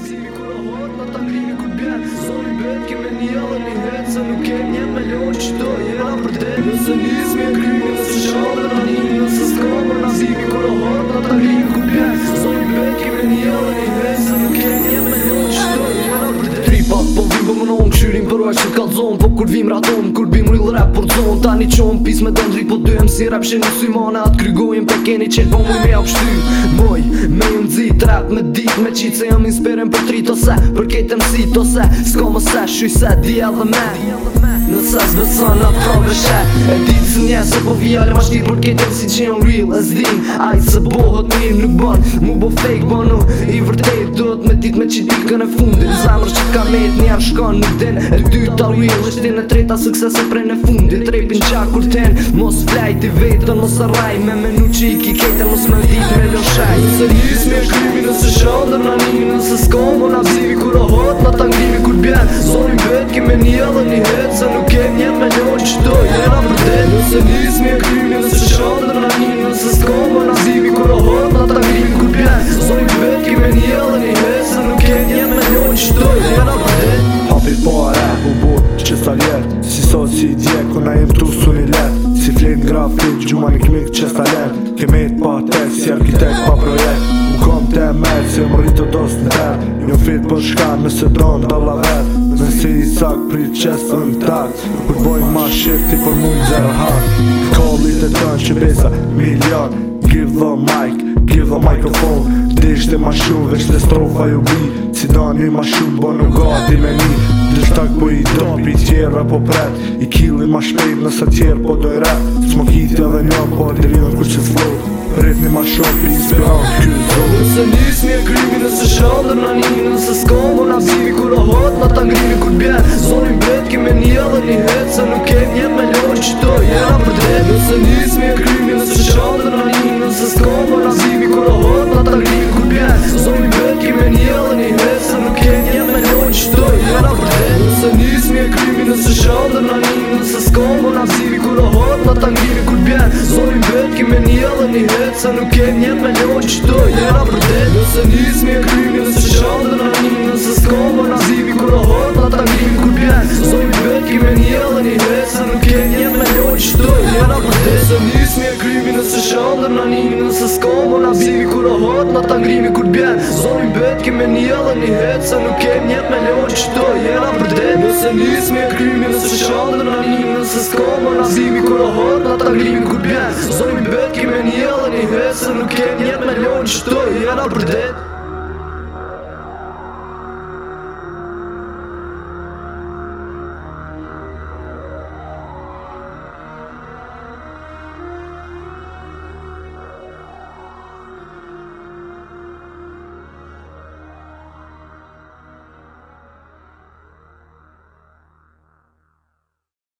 zimi kur o hot, na ta ngrimi kur bjen Zoni bet keme një edhe një het Se nuk kem një milion qdo jena për te Nëse nismi e krymi, nëse shadë në nimi Nëse s'kamë na zimi kur o hot, na ta ngrimi kur bjen Zoni bet keme një edhe një het Se nuk kem një milion qdo jena për te Tripat po vim për mënon, qyrim për vaj që t'kallzon Po kur vim raton, kur bim real rap për zon Tani qon pis me don drit po dyhem si rap Shenë symane atë krygojim pe keni qel po muj me apshty Moj, me ju nëzit rap me dit me qit Se jam inspirin për trit ose për kejt MC ose S'ka më se, shuj se, di edhe me Nëse s'beson atë prove she E ditë së nje se po vjale ma shtirë për kejt MC që jam real e zdim Ajtë se bohët mirë nuk ban, mu bo fake banu I vërtejt dot me dit me qit pikën e fundit Zamër që t'ka met njerë shkan nuk din E dyta real është din e treta sukses e prej në fundit Repin qa kur ten, mos flajt i vetën mos arraj Me menu që i ki kejten mos me dit me lën shaj Nëse nismi e krymi nëse shandër na nimi Nëse s'kamo na vzimi kur o hot na ta ngrimi kur bjen Zoni bet keme një edhe një het Se nuk kem një milion qdo jena për det Nëse nismi e krymi nëse shandër na nimi Nëse s'kamo na vzimi kur o hot na ta ngrimi kur bjen Zoni bet keme një edhe një het Se nuk kem një milion qdo jena për det Hapi po a rap u bot që sta vjet Si sot si i djek ku na jem tu su një let Si flet grafit gjuma një kmik që sta let Kemet pa tekst si arkitekt pa projekt U kom te merë se më rritë dos në ter Jo fit për shka nëse dronë dolla vet Nëse i sak prit qes në tak Kur bojnë ma shifti për mund zero hard Kallit e tën që besa milion Give the mic, give the microphone Dishte ma shumë veç të strofa ju bi Si dani ma shumë bo nuk gati me ni Dishtak po i dopi tjera po pret I killi ma shpejt nëse tjerë po doj rap S'mo kiti edhe një po dirinën kur që t'flow Rritni ma shumë pi inspiron kjo zonë Nëse nismi e krymi nëse shandër na nimi Nëse s'kamo na vzimi kur o hot na ta ngrimi kur bjen Zoni bet keme një edhe një het Se nuk kem një milion qdo jena për det Nëse nismi e krymi nëse shandër na nimi Nëse s'kamo na vzimi kur o hot na ta ngrimi kur bjen Zoni bet keme një edhe një het Se nuk kem një milion qdo jena për det Nëse nismi e krymi nëse shandër na nimi Nëse s'kamo na vzimi kur o hot na ta ngrimi kur bjen Zoni bet keme një edhe një het Se nuk kem një milion qdo jena për det Nëse nismi e krymi nëse shandër na nimi Nëse s'kamo na vzimi kur o hot na ta ngrimi kur bjen Zoni bet keme një edhe një het Se nuk kem një milion qdo jena për det Nëse nismi e krymi nëse shandër na nimi Nëse s'kamo na vzimi kur o hot na ta ngrimi kur bjen Zoni bet keme një edhe një het Se nuk kem një milion qdo jena për det Nëse nismi e krymi nëse shandër na nimi Nëse s'kamo na vzimi kur o hot na ta ngrimi kur bjen Zoni bet keme një edhe një het Se nuk kem një milion qdo jena për det